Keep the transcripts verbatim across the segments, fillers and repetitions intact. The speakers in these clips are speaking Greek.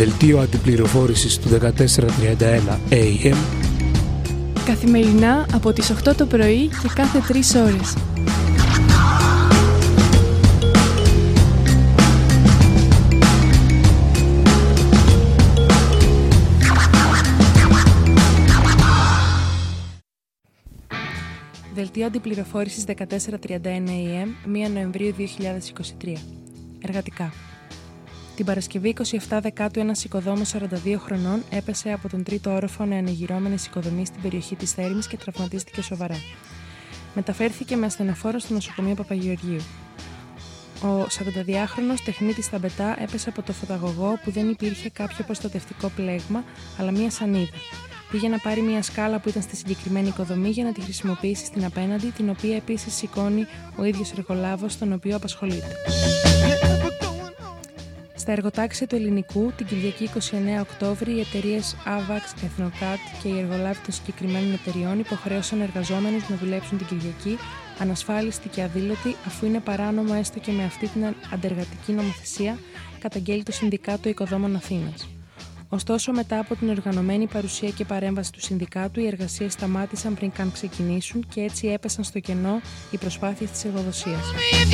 Δελτίο αντιπληροφόρησης του δεκατέσσερα τριάντα ένα έι εμ. Καθημερινά από τις οκτώ το πρωί και κάθε τρεις ώρες. Δελτίο αντιπληροφόρησης δεκατέσσερα τριάντα ένα έι εμ, πρώτη Νοεμβρίου δύο χιλιάδες είκοσι τρία. Εργατικά. Την Παρασκευή είκοσι επτά Δεκάτου ένας οικοδόμος σαράντα δύο χρονών έπεσε από τον τρίτο όροφο νεανεγυρώμενης οικοδομής στην περιοχή της Θέρμης και τραυματίστηκε σοβαρά. Μεταφέρθηκε με ασθενοφόρο στο νοσοκομείο Παπαγεωργίου. Ο σαρανταδυάχρονος τεχνίτης Ταμπετά έπεσε από το φωταγωγό που δεν υπήρχε κάποιο προστατευτικό πλέγμα, αλλά μία σανίδα. Πήγε να πάρει μια σκάλα που ήταν στη συγκεκριμένη οικοδομή για να τη χρησιμοποιήσει στην απέναντι, την οποία επίσης σηκώνει ο ίδιος εργολάβος, τον οποίο απασχολείται. Στα εργοτάξια του Ελληνικού, την Κυριακή είκοσι εννέα Οκτώβρη, οι εταιρείες Avax, Ethnocat και οι εργολάβοι των συγκεκριμένων εταιριών υποχρέωσαν εργαζόμενους να δουλέψουν την Κυριακή ανασφάλιστοι και αδήλωτοι, αφού είναι παράνομο έστω και με αυτή την αντεργατική νομοθεσία, καταγγέλει το Συνδικάτο Οικοδόμων Αθήνας. Ωστόσο, μετά από την οργανωμένη παρουσία και παρέμβαση του Συνδικάτου, οι εργασίες σταμάτησαν πριν καν ξεκινήσουν και έτσι έπεσαν στο κενό οι προσπάθειες της εργοδοσίας.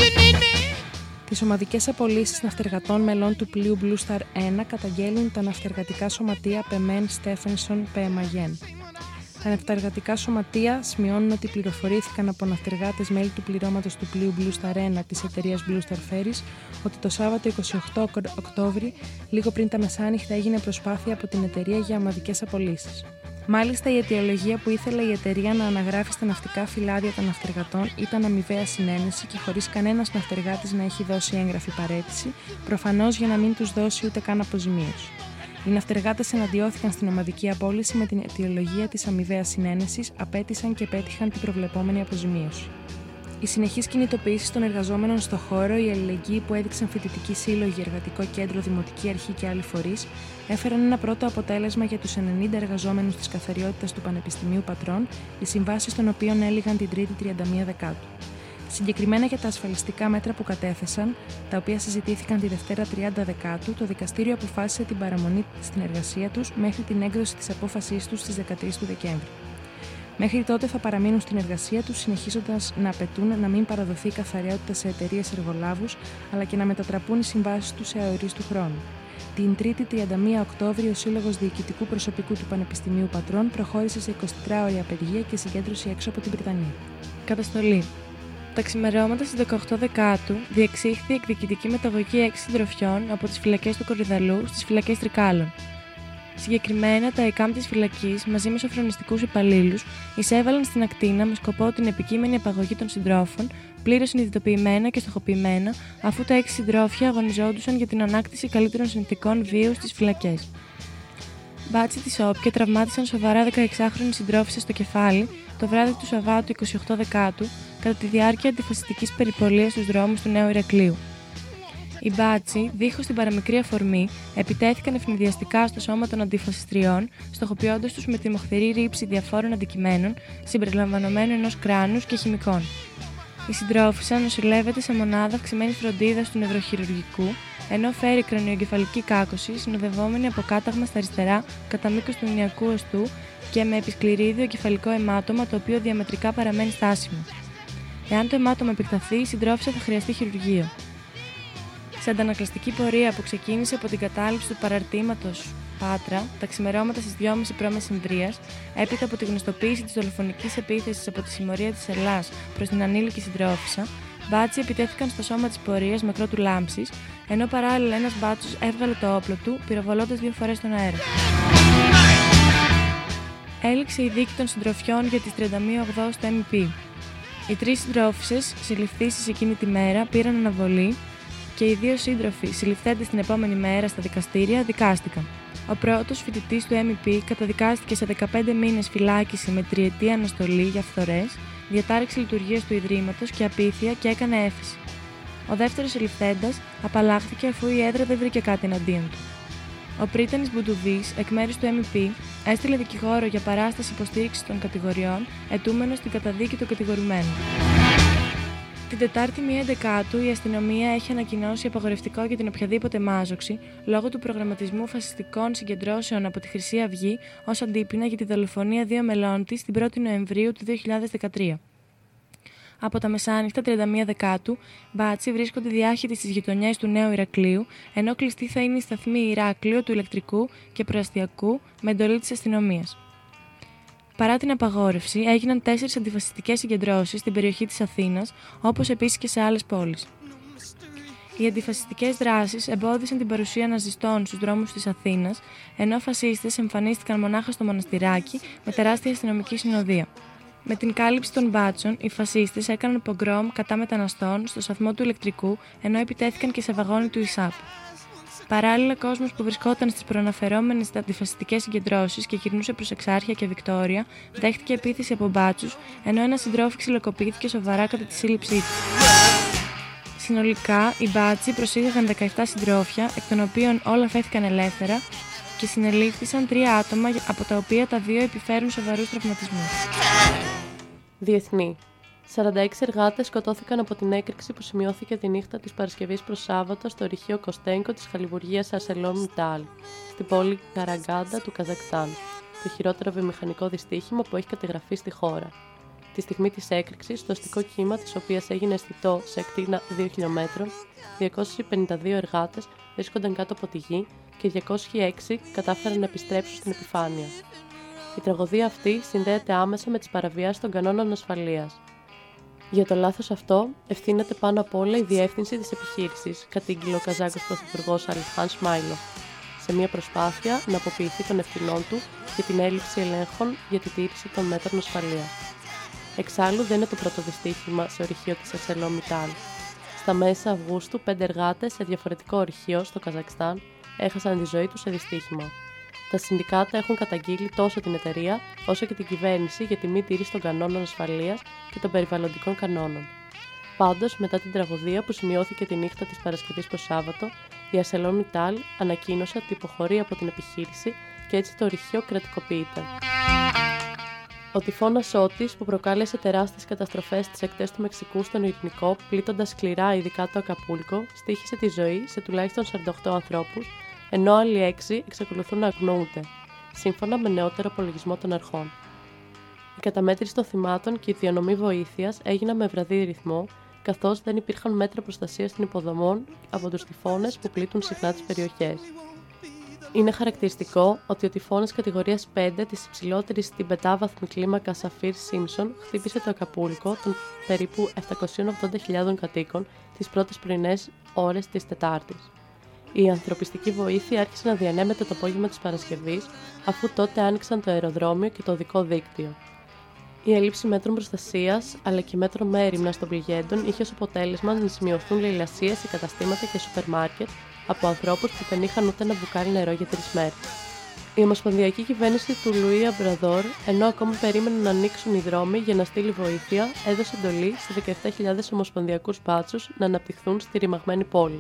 Τις ομαδικές απολύσεις ναυτεργατών μελών του πλοίου Blue Star ένα καταγγέλνουν τα ναυτεργατικά σωματεία Πεμέν, Στέφενσον, Πεμαγέν. Τα ναυτεργατικά σωματεία σημειώνουν ότι πληροφορήθηκαν από ναυτεργάτες μέλη του πληρώματος του πλοίου Blue Star ένα της εταιρείας Blue Star Ferries ότι το Σάββατο είκοσι οκτώ Οκτώβρη, λίγο πριν τα μεσάνυχτα, έγινε προσπάθεια από την εταιρεία για ομαδικές απολύσεις. Μάλιστα, η αιτιολογία που ήθελε η εταιρεία να αναγράφει στα ναυτικά φυλάδια των ναυτεργατών ήταν αμοιβαία συνένεση και χωρίς κανένας ναυτεργάτης να έχει δώσει έγγραφη παραίτηση, προφανώς για να μην τους δώσει ούτε καν αποζημίωση. Οι ναυτεργάτες εναντιώθηκαν στην ομαδική απόλυση με την αιτιολογία της αμοιβαίας συνένεσης, απέτησαν και πέτυχαν την προβλεπόμενη αποζημίωση. Οι συνεχείς κινητοποιήσεις των εργαζόμενων στο χώρο, η αλληλεγγύη που έδειξαν φοιτητικοί σύλλογοι, εργατικό κέντρο, δημοτική αρχή και άλλοι φορείς, έφεραν ένα πρώτο αποτέλεσμα για τους ενενήντα εργαζόμενους της καθαριότητας του Πανεπιστημίου Πατρών, οι συμβάσεις των οποίων έλυγαν την Τρίτη τριάντα μία Δεκάτου. Συγκεκριμένα για τα ασφαλιστικά μέτρα που κατέθεσαν, τα οποία συζητήθηκαν τη Δευτέρα τριάντα Δεκάτου, το δικαστήριο αποφάσισε την παραμονή στην εργασία τους μέχρι την έκδοση της απόφασής τους στις δεκατρείς του Δεκέμβρη. Μέχρι τότε θα παραμείνουν στην εργασία τους, συνεχίζοντας να απαιτούν να μην παραδοθεί η καθαριότητα σε εταιρείες εργολάβους, αλλά και να μετατραπούν οι συμβάσεις τους σε αορίστου χρόνου. Την Τρίτη τριάντα μία Οκτώβρη, ο Σύλλογος Διοικητικού Προσωπικού του Πανεπιστημίου Πατρών προχώρησε σε εικοσιτετράωρη απεργία και συγκέντρωση έξω από την Βρυτανία. Καταστολή. Τα ξημερώματα στις δεκαοκτώ Δεκάτου διεξήχθη εκδικητική μεταγωγή έξι συντροφιών από τις φυλακές του Κορυδαλού στις φυλακές Τρικάλων. Συγκεκριμένα, τα ΕΚΑΜ της φυλακής, μαζί με σοφρονιστικούς υπαλλήλους, εισέβαλαν στην ακτίνα με σκοπό την επικείμενη απαγωγή των συντρόφων, πλήρως συνειδητοποιημένα και στοχοποιημένα, αφού τα έξι συντρόφια αγωνιζόντουσαν για την ανάκτηση καλύτερων συνθηκών βίου στις φυλακές. Μπάτσι της ΟΠ τραυμάτισαν σοβαρά δεκαεξάχρονη συντρόφισσα στο κεφάλι το βράδυ του Σαββάτου είκοσι οκτώ Δεκάτου, κατά τη διάρκεια αντιφασιστικής περιπολίας στους δρόμους του Νέου Ηρακλείου. Οι μπάτσι, δίχως την παραμικρή αφορμή, επιτέθηκαν ευνηδιαστικά στο σώμα των αντιφασιστριών, στοχοποιώντας τους με τη μοχθηρή ρήψη διαφόρων αντικειμένων, συμπεριλαμβανομένου ενός κράνους και χημικών. Η συντρόφισσα νοσηλεύεται σε μονάδα αυξημένης φροντίδας του νευροχειρουργικού, ενώ φέρει κρανιοεγκεφαλική κάκωση, συνοδευόμενη από κάταγμα στα αριστερά κατά μήκος του νοηνιακού οστού και με επισκληρίδιο εγκεφαλικό αιμάτωμα, το οποίο διαμετρικά παραμένει στάσιμο. Εάν το αιμάτωμα επεκταθεί, η συντρόφισσα θα χρειαστεί χειρουργείο. Σε αντανακλαστική πορεία που ξεκίνησε από την κατάληψη του παραρτήματος Πάτρα, τα ξημερώματα στις δυόμιση π.Μ., έπειτα από τη γνωστοποίηση της δολοφονικής επίθεσης από τη συμμορία της Ελλάς προς την ανήλικη συντρόφισσα, μπάτσι επιτέθηκαν στο σώμα της πορείας με κρότου λάμψης, ενώ παράλληλα ένας μπάτσος έβγαλε το όπλο του, πυροβολώντας δύο φορές τον αέρα. Έληξε η δίκη των συντροφιών για τις τριάντα μία Οκτώβρη στο εμ πι. Οι τρεις συντρόφισσες, συλληφθήσεις εκείνη τη μέρα, πήραν αναβολή και οι δύο σύντροφοι, συλληφθέντες την επόμενη μέρα στα δικαστήρια, δικάστηκαν. Ο πρώτος φοιτητής του εμ πι καταδικάστηκε σε δεκαπέντε μήνες φυλάκιση με τριετή αναστολή για φθορές, διατάρηξη λειτουργίας του Ιδρύματος και απίθεια και έκανε έφεση. Ο δεύτερος συλληφθέντας απαλλάχθηκε αφού η έδρα δεν βρήκε κάτι εναντίον του. Ο πρίτανης Μπουντουδής, εκ μέρους του εμ πι, έστειλε δικηγόρο για παράσταση υποστήριξης των κατηγοριών, αιτούμενος την καταδίκη του κατηγορουμένου. Την Τετάρτη μία Δεκάτου η αστυνομία έχει ανακοινώσει απαγορευτικό για την οποιαδήποτε μάζοξη λόγω του προγραμματισμού φασιστικών συγκεντρώσεων από τη Χρυσή Αυγή ως αντίπεινα για τη δολοφονία δύο μελών της την πρώτη Νοεμβρίου του δύο χιλιάδες δεκατρία. Από τα μεσάνυχτα τριάντα μία Δεκάτου, μπάτσοι βρίσκονται διάχυτοι στις γειτονιές του Νέου Ηρακλείου, ενώ κλειστοί θα είναι οι σταθμοί Ηράκλειο του ηλεκτρικού και προαστιακού με εντολή της αστυνομίας. Παρά την απαγόρευση, έγιναν τέσσερις αντιφασιστικές συγκεντρώσεις στην περιοχή της Αθήνας, όπως επίσης και σε άλλες πόλεις. Οι αντιφασιστικές δράσεις εμπόδισαν την παρουσία ναζιστών στους δρόμους της Αθήνας, ενώ φασίστες εμφανίστηκαν μονάχα στο μοναστηράκι με τεράστια αστυνομική συνοδεία. Με την κάλυψη των μπάτσων, οι φασίστες έκαναν πογκρόμ κατά μεταναστών στο σταθμό του ηλεκτρικού, ενώ επιτέθηκαν και σε βαγόνι του ΙΣΑΠ. Παράλληλα, κόσμος που βρισκόταν στις προαναφερόμενες αντιφασιστικές συγκεντρώσεις και γυρνούσε προς Εξάρχεια και Βικτόρια, δέχτηκε επίθεση από μπάτσους, ενώ ένας συντρόφι ξυλοκοπήθηκε σοβαρά κατά τη σύλληψή του. Συνολικά, οι μπάτσοι προσήγαγαν δεκαεπτά συντρόφια, εκ των οποίων όλα αφέθηκαν ελεύθερα και συνελήφθησαν τρία άτομα, από τα οποία τα δύο επιφέρουν σοβαρούς τραυματισμούς. Διεθνή. σαράντα έξι εργάτες σκοτώθηκαν από την έκρηξη που σημειώθηκε τη νύχτα της Παρασκευής προς Σάββατο στο ρηχείο Κοστένκο της χαλιβουργίας ArcelorMittal, στην πόλη Καραγκάντα του Καζακστάν, το χειρότερο βιομηχανικό δυστύχημα που έχει κατεγραφεί στη χώρα. Τη στιγμή της έκρηξης, το αστικό κύμα, της οποίας έγινε αισθητό σε ακτίνα δύο χιλιομέτρων, διακόσιοι πενήντα δύο εργάτες βρίσκονταν κάτω από τη γη και διακόσιοι έξι κατάφεραν να επιστρέψουν στην επιφάνεια. Η τραγωδία αυτή συνδέεται άμεσα με τις παραβιάσεις των κανόνων ασφαλείας. Για το λάθος αυτό ευθύνεται πάνω απ' όλα η διεύθυνση της επιχείρησης, κατήγγειλε ο Καζάκος πρωθυπουργός Αλιχάν Σμάιλοφ, σε μια προσπάθεια να αποποιηθεί των ευθυνών του για την έλλειψη ελέγχων για τη τήρηση των μέτρων ασφαλείας. Εξάλλου, δεν είναι το πρώτο δυστύχημα σε ορυχείο της ArcelorMittal. Στα μέσα Αυγούστου, πέντε εργάτες σε διαφορετικό ορυχείο στο Καζακστάν έχασαν τη ζωή τους σε δυστύχημα. Τα συνδικάτα έχουν καταγγείλει τόσο την εταιρεία όσο και την κυβέρνηση για τη μη τήρηση των κανόνων ασφαλείας και των περιβαλλοντικών κανόνων. Πάντως, μετά την τραγωδία που σημειώθηκε τη νύχτα της Παρασκευής προς Σάββατο, η ArcelorMittal ανακοίνωσε ότι υποχωρεί από την επιχείρηση και έτσι το ορυχείο κρατικοποιείται. Ο τυφώνας Ότις, που προκάλεσε τεράστιες καταστροφές στις ακτές του Μεξικού στον Ειρηνικό, πλήττοντας σκληρά ειδικά το Ακαπούλκο, στοίχισε τη ζωή σε τουλάχιστον σαράντα οκτώ ανθρώπους, ενώ άλλοι έξι εξακολουθούν να αγνοούνται, σύμφωνα με νεότερο απολογισμό των αρχών. Η καταμέτρηση των θυμάτων και η διανομή βοήθειας έγιναν με βραδύ ρυθμό, καθώς δεν υπήρχαν μέτρα προστασίας των υποδομών από τους τυφώνες που πλήττουν συχνά τις περιοχές. Είναι χαρακτηριστικό ότι ο τυφώνας κατηγορίας πέντε της υψηλότερης στην πεντάβαθμη κλίμακα Σαφίρ-Σίμψον χτύπησε το Ακαπούλκο των περίπου επτακόσιων ογδόντα χιλιάδων κατοίκων τις πρώτες πρωινές ώρες της Τετάρτης. Η ανθρωπιστική βοήθεια άρχισε να διανέμεται το απόγευμα της Παρασκευής, αφού τότε άνοιξαν το αεροδρόμιο και το οδικό δίκτυο. Η έλλειψη μέτρων προστασίας αλλά και μέτρων μέριμνας των πληγέντων είχε ως αποτέλεσμα να σημειωθούν λαιλασίες σε καταστήματα και σούπερ μάρκετ από ανθρώπους που δεν είχαν ούτε ένα μπουκάλι νερό για τρεις μέρες. Η ομοσπονδιακή κυβέρνηση του Λουί Αμπραδόρ, ενώ ακόμα περίμενε να ανοίξουν οι δρόμοι για να στείλει βοήθεια, έδωσε εντολή σε δεκαεπτά χιλιάδες ομοσπονδιακούς μπάτσους να αναπτυχθούν στη ρημαγμένη πόλη.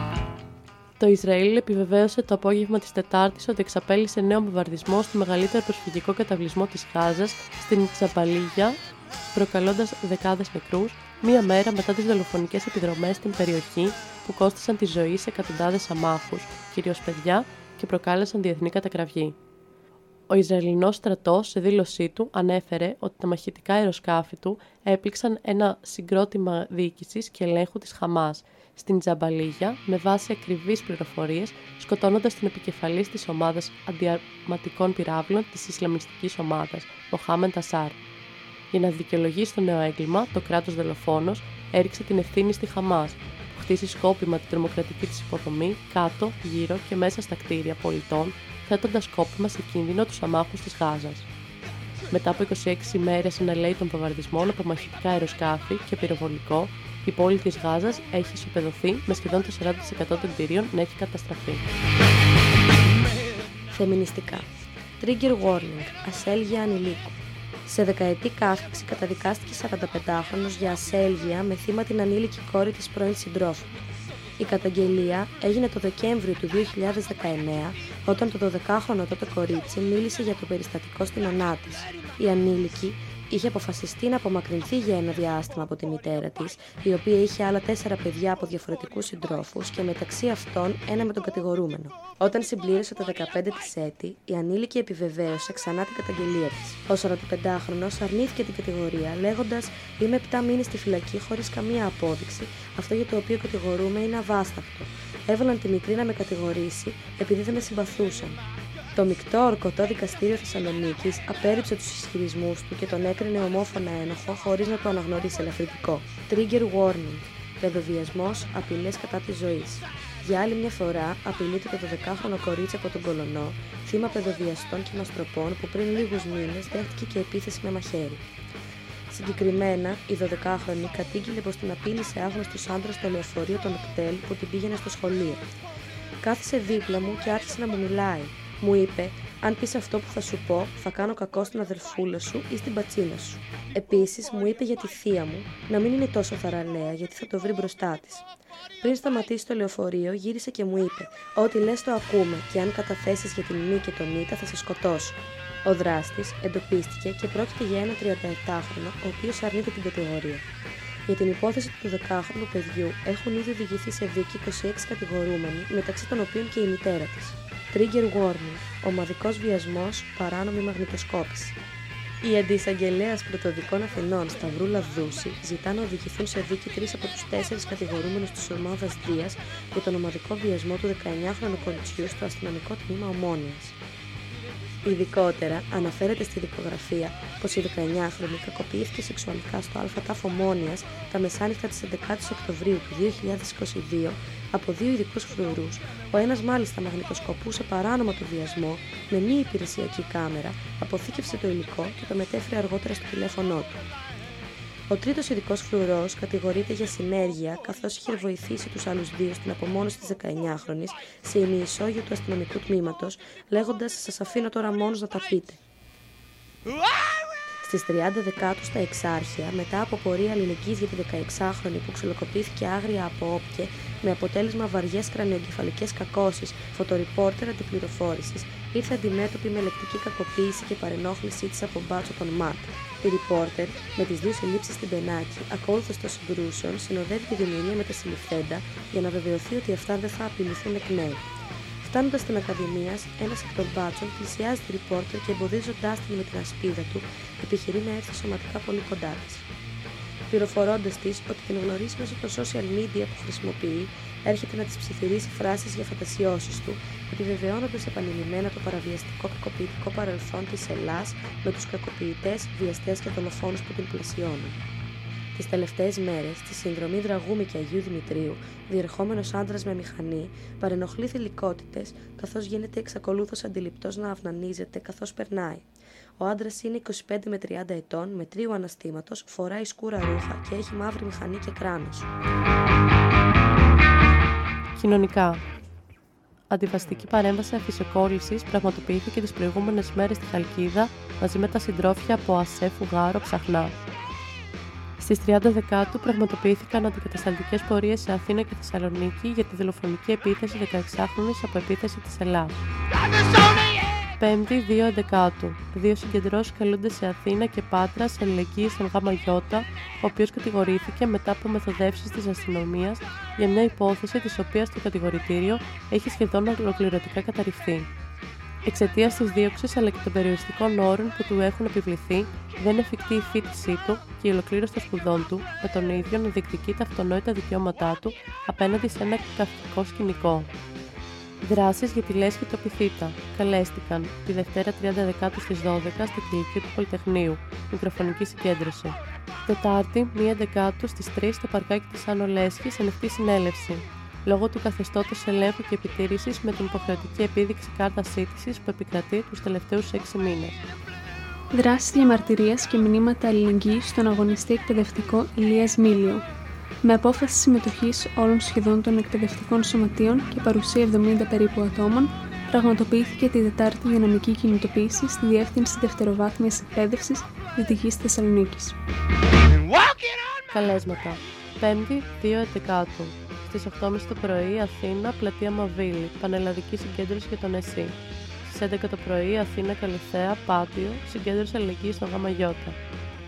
Το Ισραήλ επιβεβαίωσε το απόγευμα της Τετάρτης ότι εξαπέλυσε νέο βομβαρδισμό στο μεγαλύτερο προσφυγικό καταβλισμό της Γάζας, στην Τζαμπαλίγια, προκαλώντας δεκάδες νεκρούς, μία μέρα μετά τις δολοφονικές επιδρομές στην περιοχή που κόστησαν τη ζωή σε εκατοντάδες αμάχους, κυρίως παιδιά, και προκάλεσαν διεθνή κατακραυγή. Ο Ισραηλινός στρατός, σε δήλωσή του, ανέφερε ότι τα μαχητικά αεροσκάφη του έπληξαν ένα συγκρότημα διοίκησης και ελέγχου της Χαμάς στην Τζαμπαλίγια με βάση ακριβείς πληροφορίες, σκοτώνοντας την επικεφαλής της ομάδας αντιαρματικών πυράβλων της Ισλαμιστικής ομάδας, Μοχάμεντ Ασάρ. Για να δικαιολογήσει το νέο έγκλημα, το κράτος δολοφόνος έριξε την ευθύνη στη Χαμάς, που χτίσει σκόπιμα την τρομοκρατική της υποδομή κάτω, γύρω και μέσα στα κτίρια πολιτών, θέτοντας σκόπιμα σε κίνδυνο τους αμάχους της Γάζας. Μετά από είκοσι έξι ημέρες εναλέει των βομβαρδισμών από μαχητικά αεροσκάφη και πυροβολικό, η πόλη της Γάζας έχει ισοπεδωθεί με σχεδόν το σαράντα τοις εκατό των κτηρίων να έχει καταστραφεί. Φεμινιστικά. Trigger warning. Ασέλγεια ανηλίκου. Σε δεκαετή κάθριξη καταδικάστηκε σαρανταπεντάχρονος για ασέλγεια με θύμα την ανήλικη κόρη της πρώην συντρόφου. Η καταγγελία έγινε το Δεκέμβριο του δύο χιλιάδες δεκαεννέα, όταν το δωδεκάχρονο τότε κορίτσι μίλησε για το περιστατικό στην ονά της. Η ανήλικη Είχε αποφασιστεί να απομακρυνθεί για ένα διάστημα από τη μητέρα της, η οποία είχε άλλα τέσσερα παιδιά από διαφορετικούς συντρόφους και μεταξύ αυτών ένα με τον κατηγορούμενο. Όταν συμπλήρωσε τα δεκαπέντε της έτη, η ανήλικη επιβεβαίωσε ξανά την καταγγελία της. Ο σαρανταπεντάχρονος αρνήθηκε την κατηγορία, λέγοντας: «Είμαι επτά μήνες στη φυλακή χωρίς καμία απόδειξη, αυτό για το οποίο κατηγορούμε είναι αβάσταχτο. Έβαλαν τη μικρή να με κατηγορήσει επειδή δεν με συμπαθούσαν». Το μεικτό ορκωτό δικαστήριο Θεσσαλονίκης απέρριψε τους ισχυρισμούς του και τον έκρινε ομόφωνα ένοχο χωρίς να το αναγνωρίσει ελαφρυντικό. Trigger warning. Παιδοβιασμός, απειλές κατά της ζωής. Για άλλη μια φορά απειλείται το δωδεκάχρονο κορίτσι από τον Κολονό, θύμα παιδοβιαστών και μαστροπών που πριν λίγους μήνες δέχτηκε και επίθεση με μαχαίρι. Συγκεκριμένα, η δωδεκάχρονη κατήγγειλε πως την απείλησε άγνωστος άντρας στο λεωφορείο των κτέλ που την πήγαινε στο σχολείο. «Κάθισε δίπλα μου και άρχισε να μου μιλάει. Μου είπε: αν πεις αυτό που θα σου πω, θα κάνω κακό στην αδερφούλα σου ή στην πατσίνα σου. Επίσης, μου είπε για τη θεία μου να μην είναι τόσο θαραλέα γιατί θα το βρει μπροστά της. Πριν σταματήσει το λεωφορείο, γύρισε και μου είπε: ό,τι λες το ακούμε και αν καταθέσεις για την μη και τον ήττα θα σε σκοτώσω». Ο δράστης εντοπίστηκε και πρόκειται για ένα τριανταεπτάχρονο, ο οποίος αρνείται την κατηγορία. Για την υπόθεση του δεκάχρονου παιδιού έχουν ήδη οδηγηθεί σε δίκη είκοσι έξι κατηγορούμενοι, μεταξύ των οποίων και η μητέρα της. Trigger warning. Ομαδικός βιασμός, παράνομη μαγνητοσκόπηση. Η αντιεισαγγελέας πρωτοδικών Αθηνών Σταυρούλα Δούση ζητά να οδηγηθούν σε δίκη τρεις από τους τέσσερις κατηγορούμενους της ομάδας Δίας για τον ομαδικό βιασμό του δεκαεννιάχρονου κοριτσιού στο αστυνομικό τμήμα Ομόνοιας. Ειδικότερα, αναφέρεται στη δικογραφία πως η δεκαεννιάχρονη κακοποιήθηκε σεξουαλικά στο ΑΤΑΦ Ομόνοιας τα μεσάνυχτα της έντεκα Οκτωβρίου του δύο χιλιάδες είκοσι δύο από δύο ειδικούς φρουρούς. Ο ένας μάλιστα μαγνητοσκοπούσε παράνομα το βιασμό με μη υπηρεσιακή κάμερα, αποθήκευσε το υλικό και το μετέφερε αργότερα στο τηλέφωνό του. Ο τρίτος ειδικός φρουρός κατηγορείται για συνέργεια, καθώς είχε βοηθήσει τους άλλους δύο στην απομόνωση της δεκαεννιάχρονης σε ημιισόγειο του αστυνομικού τμήματος, λέγοντας: «Σας αφήνω τώρα μόνος να τα πείτε». Στις τριάντα Δεκάτου στα Εξάρχεια, μετά από πορεία αλληλεγγύης για τη δεκαεξάχρονη που ξυλοκοπήθηκε άγρια από όπκε με αποτέλεσμα βαριές κρανιογκεφαλικές κακώσεις, φωτορυπόρτερ αντιπληροφόρησης, ήρθε αντιμέτωπη με λεκτική κακοποίηση και παρενόχλησή της από μπάτσο των ΜΑΤ. Η ρηπόρτερ, με τις δύο συλλήψεις στην Πενάκη, ακόλουθος των συγκρούσεων, συνοδεύει τη δημιουργία με τα συλληφθέντα για να βεβαιωθεί ότι αυτά δεν θα απειληθούν εκ νέου. Φτάνοντας στην Ακαδημία, ένας εκ των μπάτσων πλησιάζει τη ρηπόρτερ και εμποδίζοντάς την με την ασπίδα του, επιχειρεί να έρθει σωματικά πολύ κοντά της. Πληροφορώντας της ότι την γνωρίζει μέσω των social media που χρησιμοποιεί, έρχεται να της ψιθυρίσει φράσεις για φαντασιώσεις του, επιβεβαιώνοντας επανειλημμένα το παραβιαστικό κακοποιητικό παρελθόν της Ελλάς με τους κακοποιητές, βιαστές και δολοφόνους που την πλαισιώνουν. Τις τελευταίες μέρες, στη συνδρομή Δραγούμη και Αγίου Δημητρίου, διερχόμενος άντρας με μηχανή, παρενοχλεί θηλυκότητες, καθώς γίνεται εξακολούθως αντιληπτός να αυνανίζεται καθώς περνάει. Ο άντρας είναι είκοσι πέντε με τριάντα ετών, με τρίου αναστήματος, φοράει σκούρα ρούχα και έχει μαύρη μηχανή και κράνος. Κοινωνικά. Αντιβαστική παρέμβαση αφυσοκόλλησης πραγματοποιήθηκε τις προηγούμενες μέρες στη Χαλκίδα μαζί με τα συντρόφια από ΑΣΕ Φουγάρο Ψαχνά. Στις τριάντα Δεκάτου πραγματοποιήθηκαν αντικατασταλτικές πορείες σε Αθήνα και Θεσσαλονίκη για τη δολοφονική επίθεση δεκαεξάχρονης από επίθεση της Ελλάς. Πέμπτη, δύο Δεκάτου. Δύο συγκεντρώσεις καλούνται σε Αθήνα και Πάτρα σε αλληλεγγύη στον Γ Ι, ο οποίος κατηγορήθηκε μετά από μεθοδεύσεις της αστυνομίας για μια υπόθεση της οποίας το κατηγορητήριο έχει σχεδόν ολοκληρωτικά καταρριφθεί. Εξαιτίας της δίωξης αλλά και των περιοριστικών όρων που του έχουν επιβληθεί, δεν είναι εφικτή η φοιτησή του και η ολοκλήρωση των σπουδών του, με τον ίδιο να διεκδικεί τα αυτονόητα δικαιώματά του απέναντι σε ένα καυτικό σκηνικό. Δράσεις για τη λέσχη του Πυθίτα καλέστηκαν τη Δευτέρα τριάντα Δεκάτου στις δώδεκα στη Κηλική του Πολυτεχνείου, μικροφωνική συγκέντρωση. Τετάρτη, μία Δεκάτου στις τρεις στο παρκάκι της Άνω Λέσχης, ανοιχτή συνέλευση. Λόγω του καθεστώτος ελέγχου και επιτήρησης με την υποχρεωτική επίδειξη κάρτας σύντησης που επικρατεί τους τελευταίους έξι μήνες. Δράσεις διαμαρτυρίας και μηνύματα αλληλεγγύης στον αγωνιστή εκπαιδευτικό Ηλίας Μήλιο. Με απόφαση συμμετοχής όλων σχεδόν των εκπαιδευτικών σωματείων και παρουσία εβδομήντα περίπου ατόμων, πραγματοποιήθηκε τη Τετάρτη δυναμική κινητοποίηση στη Διεύθυνση Δευτεροβάθμιας Εκπαίδευσης Δυτικής Θεσσαλονίκης. Καλέσματα. Πέμπτη, δύο Δεκάτου. Στις οκτώ και μισή το πρωί, Αθήνα, πλατεία Μαβίλη, πανελλαδική συγκέντρωση για τον ΕΣΥ. Στις έντεκα το πρωί, Αθήνα, Καλυθέα, Πάτιο, συγκέντρωση αλληλεγγύης στον Γ Ι.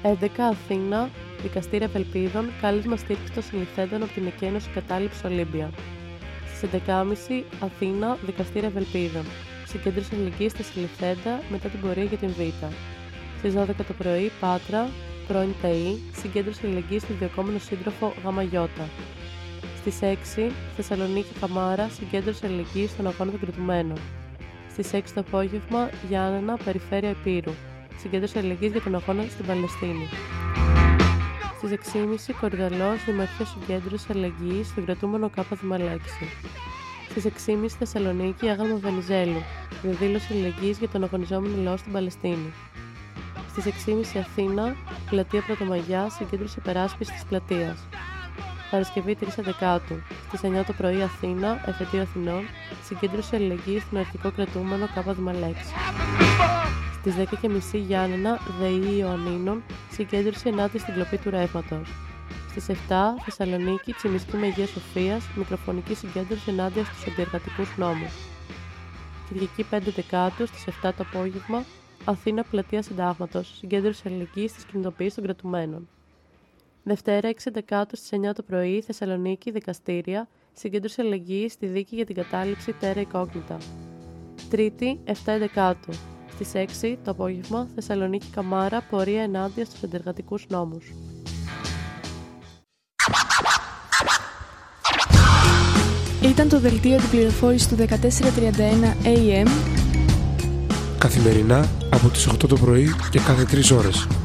έντεκα Αθήνα, Δικαστήρια Ευελπίδων, κάλεσμα στήριξη των συλληφθέντων από την Εκένωση Κατάληψης Ολύμπια. Στις έντεκα και μισή Αθήνα, Δικαστήρια Ευελπίδων, συγκέντρωση αλληλεγγύης στα συλληφθέντα μετά την πορεία για την Β. Στις δώδεκα το πρωί, Πάτρα, πρώην ΤΕΗ, συγκέντρωση αλληλεγγύης στον διοκόμενο σύντροφο ΓΙ. Στις έξι, Θεσσαλονίκη Καμάρα, συγκέντρωση αλληλεγγύης στον αγώνα των κρατουμένων. Στις έξι το απόγευμα, Γιάννενα, Περιφέρεια Epείρου, συγκέντρωση αλληλεγγύης για τον αγώνα στην Παλαιστίνη. Στις έξι και μισή, Κορυδαλός, Δημαρχείο συγκέντρωση αλληλεγγύης στον κρατούμενο Κάπα Δημαλέξη. Στις έξι και μισή Θεσσαλονίκη, Άγαλμα Βενιζέλου, διαδήλωση αλληλεγγύης για τον αγωνιζόμενο λαό στην Παλαιστίνη. Στις έξι και μισή Αθήνα, Πλατεία Πρωτομαγιά, συγκέντρωση υπεράσπισης της πλατείας. Παρασκευή τρεις Δεκάτου, στις εννιά το πρωί Αθήνα, Εφετείο Αθηνών, συγκέντρωση αλληλεγγύης στον αρχικό κρατούμενο Κάπα Δημαλέξη. Στις δέκα και μισή Γιάννενα, ΔΕΗ Ιωαννίνων, συγκέντρωση ενάντια στην κλοπή του ρεύματος. Στις επτά Θεσσαλονίκη, Τσιμισκή με Αγία Σοφίας, μικροφωνική συγκέντρωση ενάντια στους αντιεργατικούς νόμους. Κυριακή πέντε Δεκάτου, στις επτά το απόγευμα, Αθήνα, Πλατεία Συντάγματος, συγκέντρωση αλληλεγγύης στις κινητοποιήσεις των κρατουμένων. Δευτέρα έξι Δεκάτου, στις εννιά το πρωί, Θεσσαλονίκη, Δικαστήρια, συγκέντρωση αλληλεγγύης στη δίκη για την κατάληψη Τέρα Εικόγνητα. Τρίτη επτά Δεκάτου, στις έξι το απόγευμα, Θεσσαλονίκη Καμάρα, πορεία ενάντια στους αντιεργατικούς νόμους. Ήταν το δελτίο αντιπληροφόρησης του δεκατέσσερα τριάντα ένα έι εμ καθημερινά από τις οκτώ το πρωί και κάθε τρεις ώρες.